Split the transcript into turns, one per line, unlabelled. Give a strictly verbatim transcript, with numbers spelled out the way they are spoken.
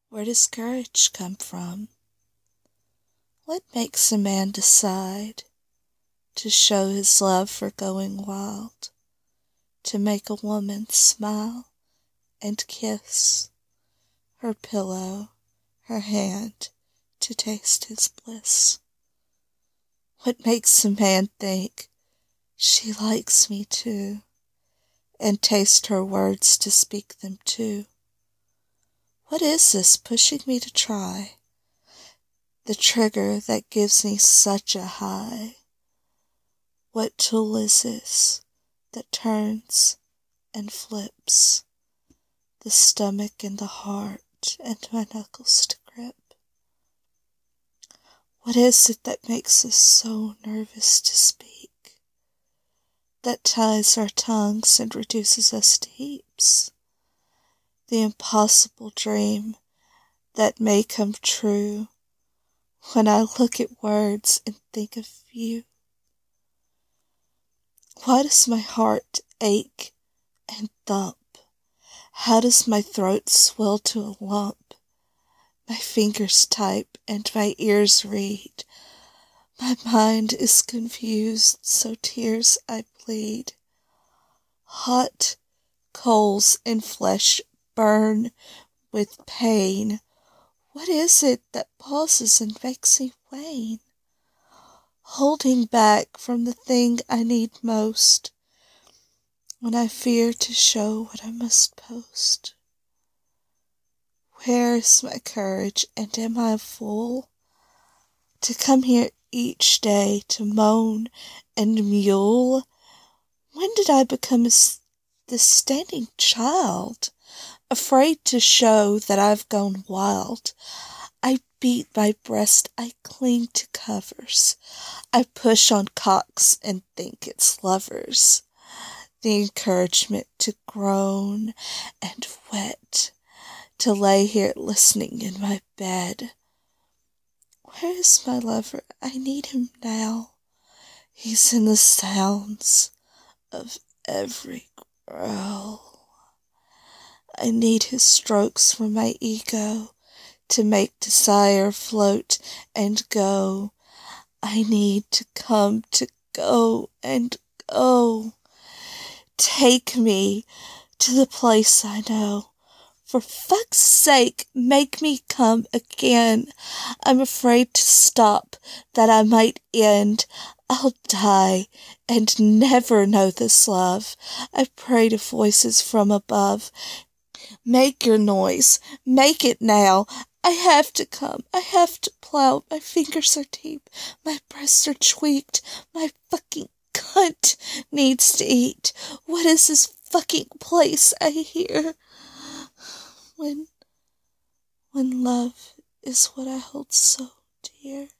Where does courage come from? What makes a man decide to show his love for going wild, to make a woman smile and kiss her pillow, her hand, to taste his bliss? What makes a man think she likes me too, and taste her words to speak them too? What is this pushing me to try the trigger that gives me such a high? What tool is this that turns and flips the stomach and the heart and my knuckles to grip? What is it that makes us so nervous to speak, that ties our tongues and reduces us to heaps? The impossible dream that may come true when I look at words and think of you. Why does my heart ache and thump? How does my throat swell to a lump? My fingers type and my ears read. My mind is confused, so tears I bleed. Hot coals in flesh burn with pain. What is it that pauses and makes me wane? Holding back from the thing I need most, when I fear to show what I must post. Where is my courage, and am I a fool to come here each day to moan and mule? When did I become a, this standing child, afraid to show that I've gone wild? I beat my breast, I cling to covers, I push on cocks and think it's lovers. The encouragement to groan and wet, to lay here listening in my bed. Where is my lover? I need him now. He's in the sounds of every growl. I need his strokes for my ego to make desire float and go. I need to come to go and go. Take me to the place I know. For fuck's sake, make me come again. I'm afraid to stop, that I might end. I'll die and never know this love. I pray to voices from above. Make your noise, make it now. I have to come, I have to plow. My fingers are deep, my breasts are tweaked. My fucking cunt needs to eat. What is this fucking place I hear? When, when love is what I hold so dear.